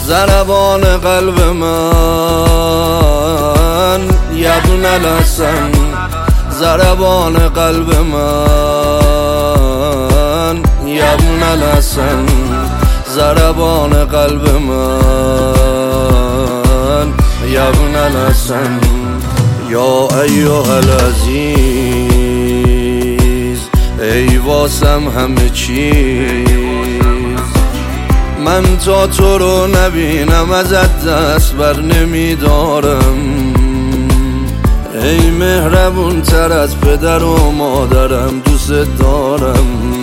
ضربان قلب من یا ابن الحسن، ضربان قلب من یا ابن الحسن، ضربان قلب من یا ابن الحسن. یا ایها العزیز، ای واسم همه چیز، من تا تو رو نبینم ازت دست بر نمیدارم. ای مهربون تر از پدر و مادرم، دوست دارم.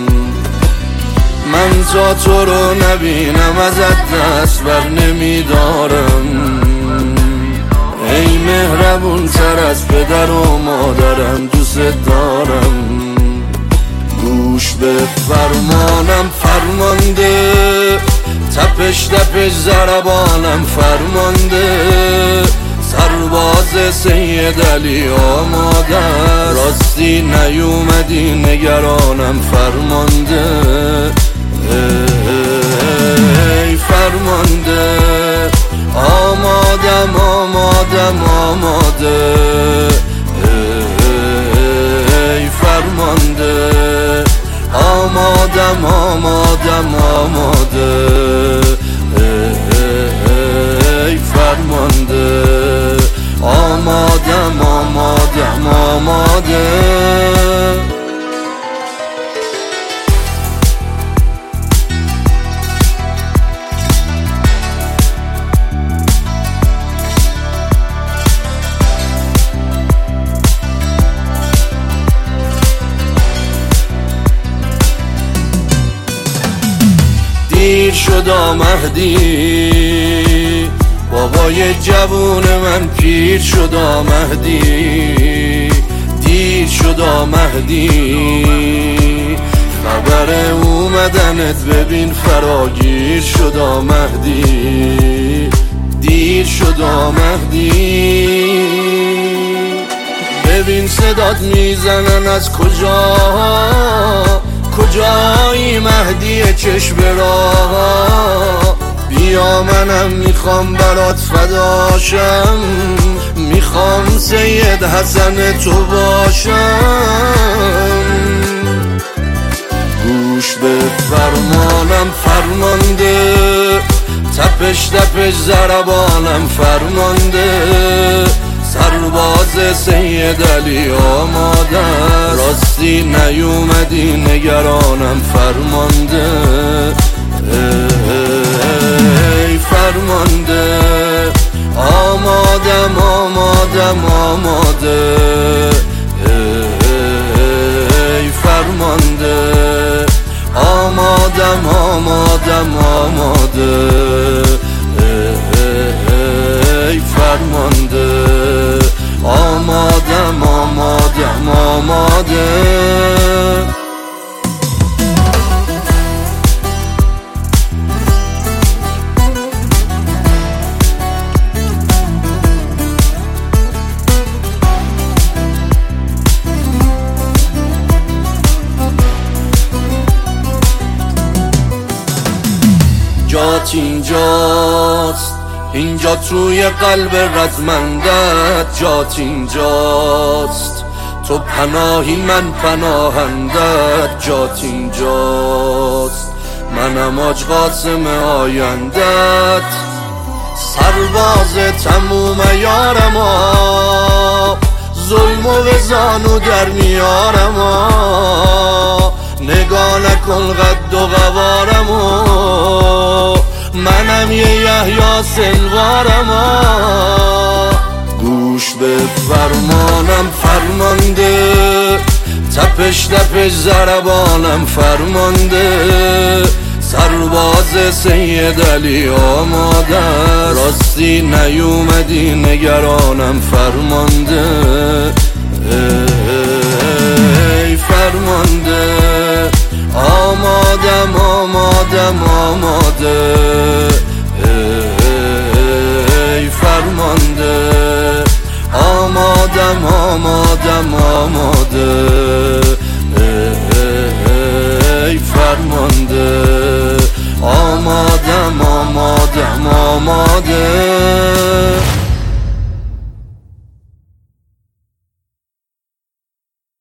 من تا تو رو نبینم ازت دست بر نمیدارم. ای مهربون تر از پدر و مادرم، دوست دارم. گوش به فرمانم فرمانده، تپش تپش ضربانم فرمانده. سرباز سید علی آماده، راستی نیومدی نگرانم فرمانده. ای فرمانده، آمادم آمادم آماده. ای فرمانده، آمادم آمادم آماده. ای فرمانده، آمادم آمادم آماده. دیر شد مهدی، بابای جوون من پیر شد مهدی. دیر شد مهدی، خبر اومدنت ببین فراگیر شد مهدی. دیر شد مهدی، ببین صدات میزنن از کجا، کجایی مهدی چشم راه. بیا منم میخوام برات فداشم، میخوام سید حسن تو باشم. گوش به فرمانم فرمانده، تپش تپش ضربانم فرمانده. سرباز سید علی آماده، راستی نیومدی نگرانم فرمانده. ای فرمانده، آمادم آمادم آماده. ای فرمانده، آمادم آمادم آماده. ای فرمانده، آمادم آمادم آماده. جات اینجاست، اینجا توی قلب رزمندت. جات اینجاست، تو پناهی من پناهندت. جات اینجاست، منم آج قاسم آیندت. سرباز تموم یارما، ظلم و وزانو در میارما. نگاه نکن قد و قوارمو، منم یه یحیی سلوارما. گوش به فرمانم فرمانده، تپش تپش ضربانم فرمانده. سرباز سید علی آماده، راستی نیومدی نگرانم فرمانده. ای فرمانده، آمادم آمادم آماده. ای فرمانده، آمادم آمادم آماده.